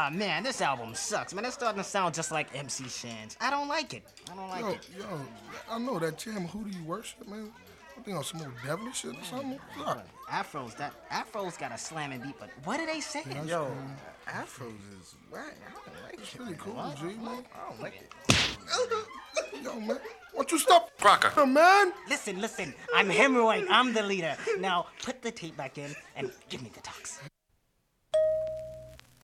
man, this album sucks, man. It's starting to sound just like MC Shan's. I don't like it. Yo, I know that jam. Who do you worship, man? I think on some old devilish shit or something. Look. Afro's got a slamming beat, but what are they saying? Yo, Afros is whack. I don't like it. It's really cool, G, man. I don't like it. Yo, man, why don't you stop Crocker. man? Listen, I'm Hemorrhoid. I'm the leader. Now, put the tape back in and give me the talks.